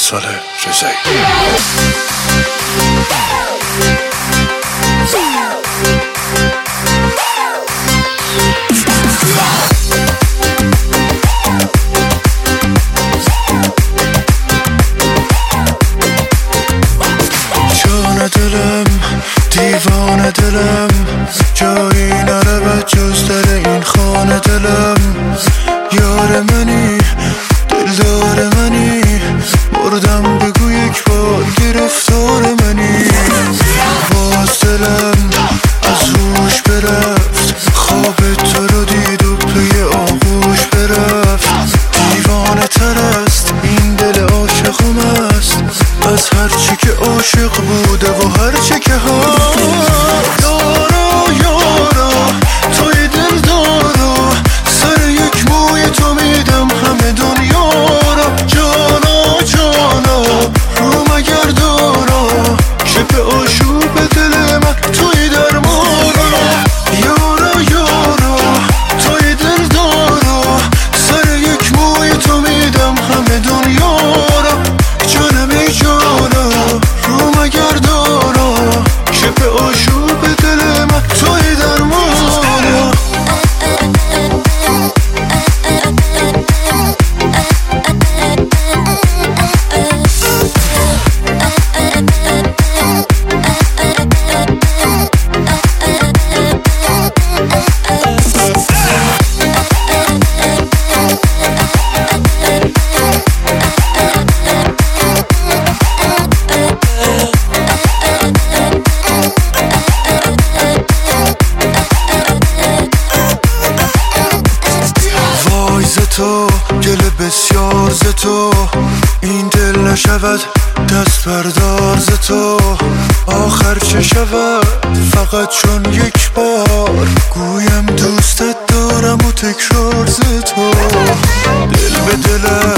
سال رضایی. جان دلم دیوان دلم جایی نره به جز در این خانه دلم. یار منی دلدار منی مردم بگو یک بار گرفتار منی. باز دلم از هوش برفت خواب تو رو دید و پی آغوش برفت. دیوانه تر است این دل عاشقم است از هرچی که عاشق بوده و هرچی که هست. یارا یارا توی دل دارا سر یک موی تو میدم همه دنیا را. جانا جانا رو مگر دارا که به آشوب دل من توی درمانا. یارا یارا توی دل دارا سر یک موی تو میدم همه دنیا را. جانم ای جانا رو مگر دارا که به آشوب دل من توی درمانا. تو گل بسیار ز تو این دل نشود دست بردار ز تو. آخر چه شود فقط چون یک بار گویم دوستت دارم و تکرار ز تو. دل به دلم